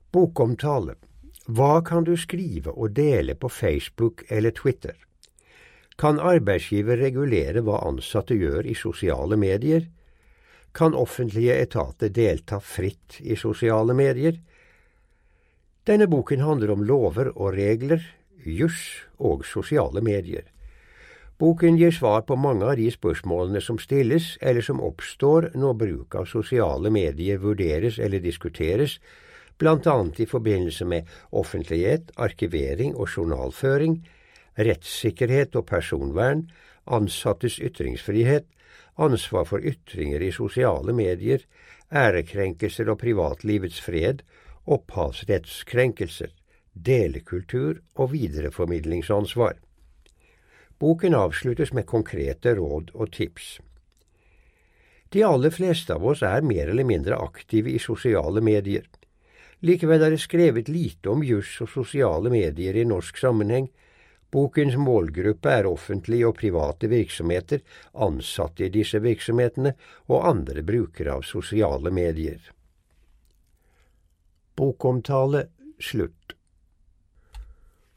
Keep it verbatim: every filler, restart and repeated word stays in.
Bokomtale. Hva kan du skrive og dele på Facebook eller Twitter? Kan arbeidsgiver regulere hva ansatte gjør i sosiale medier? Kan offentlige etater delta fritt i sosiale medier? Denne boken handler om lover og regler, juss og sosiale medier. Boken gir svar på mange av de spørsmålene som stilles eller som oppstår når bruk av sosiale medier vurderes eller diskuteres, blant annet i forbindelse med offentlighet, arkivering og journalføring, rettssikkerhet og personvern, ansattes ytringsfrihet, ansvar for ytringer i sosiale medier, ærekrenkelser og privatlivets fred, opphavsrettskrenkelser, delekultur og videreformidlingsansvar. Boken avsluttes med konkrete råd og tips. De aller fleste av oss er mer eller mindre aktive i sosiale medier. Likevel er det skrevet lite om juss og sosiale medier i norsk sammenheng. Bokens målgruppe er offentlige og private virksomheter, ansatte i disse virksomhetene og andre brukere av sosiale medier. Bokomtale slutt.